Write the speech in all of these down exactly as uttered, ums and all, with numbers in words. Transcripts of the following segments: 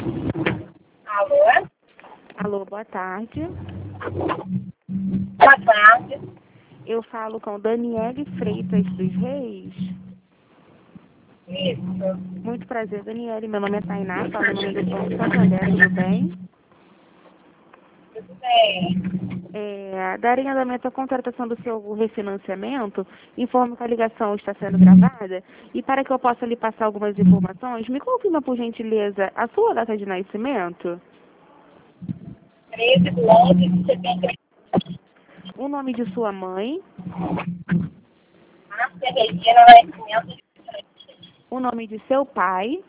Alô? Alô, boa tarde. Boa tarde. Eu falo com Daniele Freitas dos Reis. Isso. Muito prazer, Daniele. Meu nome é Tainá, falo em nome do Banco Santander, tudo bem? Tudo bem. É, darem andamento à contratação do seu refinanciamento, informo que a ligação está sendo gravada e para que eu possa lhe passar algumas informações, me confirma por gentileza a sua data de nascimento, treze de onze de setembro. o nome de sua mãe, Márcia Regina Nascimento de o nome de seu pai.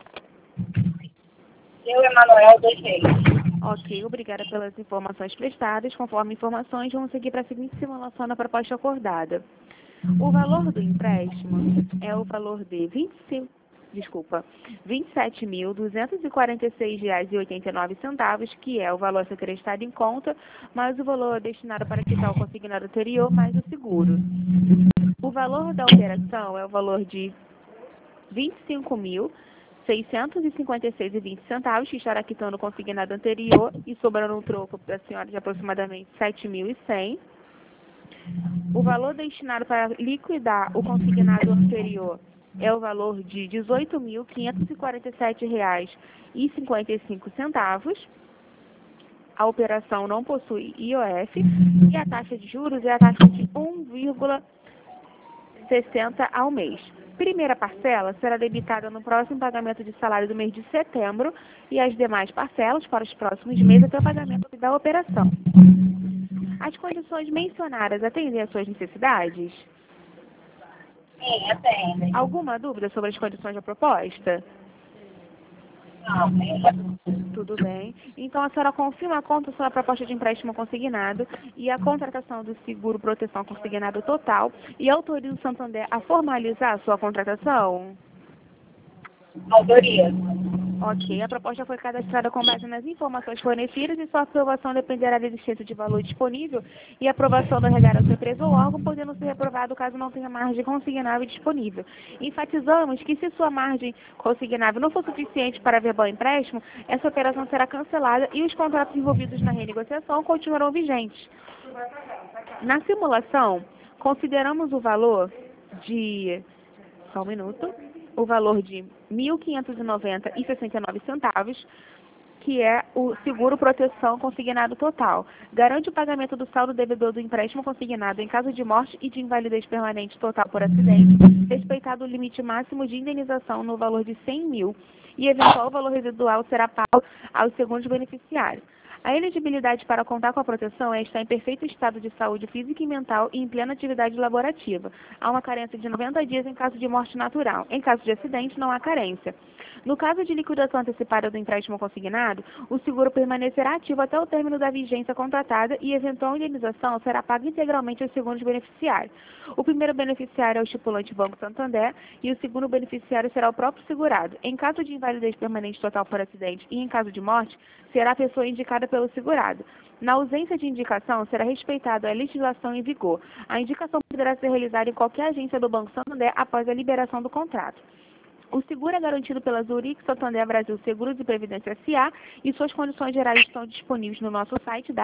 Eu, Emanuel dos Reis. Ok, obrigada pelas informações prestadas. Conforme informações, vamos seguir para a seguinte simulação da proposta acordada. O valor do empréstimo é o valor de vinte e cinco, desculpa, vinte e sete mil duzentos e quarenta e seis reais e oitenta e nove centavos, que é o valor a ser acreditado em conta, mais o valor destinado para quitar o consignado anterior, mais o seguro. O valor da operação é o valor de vinte e cinco mil seiscentos e cinquenta e seis reais e vinte centavos, que estará quitando o consignado anterior e sobrando um troco para a senhora de aproximadamente sete mil e cem. O valor destinado para liquidar o consignado anterior é o valor de dezoito mil quinhentos e quarenta e sete reais e cinquenta e cinco centavos. A operação não possui I O F e a taxa de juros é a taxa de um vírgula sessenta ao mês. Primeira parcela será debitada no próximo pagamento de salário do mês de setembro e as demais parcelas para os próximos meses até o pagamento da operação. As condições mencionadas atendem às suas necessidades? Sim, atende. Alguma dúvida sobre as condições da proposta? Não, sim. Tudo bem. Então, a senhora confirma a conta sobre a proposta de empréstimo consignado e a contratação do seguro proteção consignado total e autoriza o Santander a formalizar a sua contratação? Autoria. Ok, a proposta foi cadastrada com base nas informações fornecidas e sua aprovação dependerá da existência de valor disponível e aprovação da regara da sua empresa ou órgão, podendo ser reprovado caso não tenha margem consignável disponível. Enfatizamos que se sua margem consignável não for suficiente para verbal empréstimo, essa operação será cancelada e os contratos envolvidos na renegociação continuarão vigentes. Na simulação, consideramos o valor de... Só um minuto. O valor de mil quinhentos e noventa reais e sessenta e nove centavos, que é o seguro proteção consignado total. Garante o pagamento do saldo devedor do empréstimo consignado em caso de morte e de invalidez permanente total por acidente, respeitado o limite máximo de indenização no valor de cem mil e eventual valor residual será pago aos segundos beneficiários. A elegibilidade para contar com a proteção é estar em perfeito estado de saúde física e mental e em plena atividade laborativa. Há uma carência de noventa dias em caso de morte natural. Em caso de acidente, não há carência. No caso de liquidação antecipada do empréstimo consignado, o seguro permanecerá ativo até o término da vigência contratada e eventual indenização será paga integralmente aos segundos beneficiários. O primeiro beneficiário é o estipulante Banco Santander e o segundo beneficiário será o próprio segurado. Em caso de invalidez permanente total por acidente e em caso de morte, será a pessoa indicada pelo segurado. Na ausência de indicação, será respeitada a legislação em vigor. A indicação poderá ser realizada em qualquer agência do Banco Santander após a liberação do contrato. O seguro é garantido pela Zurich Santander Brasil Seguros e Previdência S A e suas condições gerais estão disponíveis no nosso site